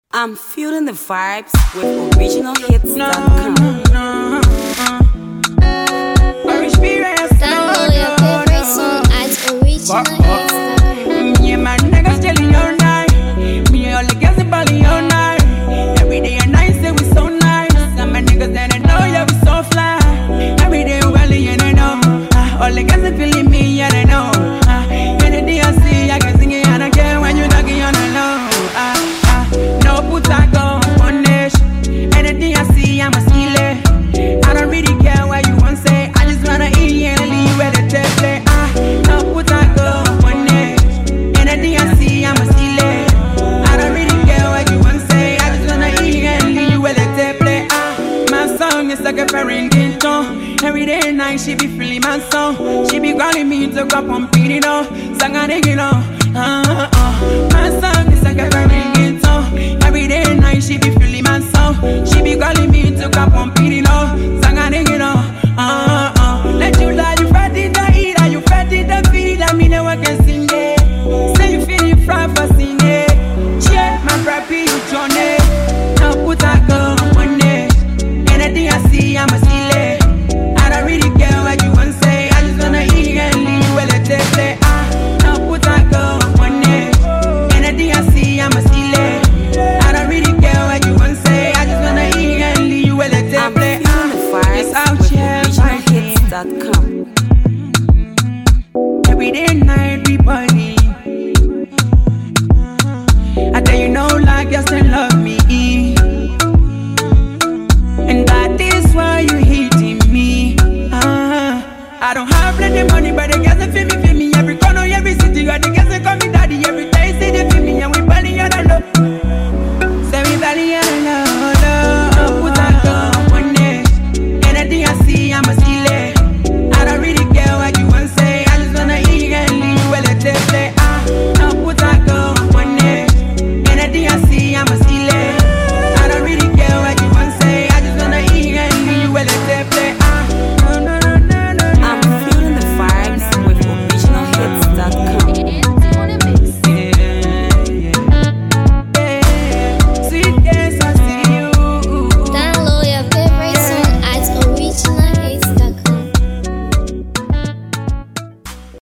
I'm feeling the vibes with originalhits.com. Download your favorite song at originalhits.com. Yeah, my niggas telling all night. Me all the girls in Bali all night. Every day and night say we so nice. And my niggas that I know, yeah, we so fly. Every day we rally and I know. All the girls are feeling me, yeah, they know. Anything I see, I can sing it and I care when you talking on the low. No put I go on this. Anything I see, I'ma steal it. I don't really care what you want to say. I just wanna eat and leave where the tape play. No put I go on this. Anything I see, I'ma steal it. I don't really care what you want to say. I just wanna eat and leave where the tape play. My song is like a parent tone. Every day and night she be feeling my song. She be calling me to go pump it up. Sang a dig it up. My song is like a parent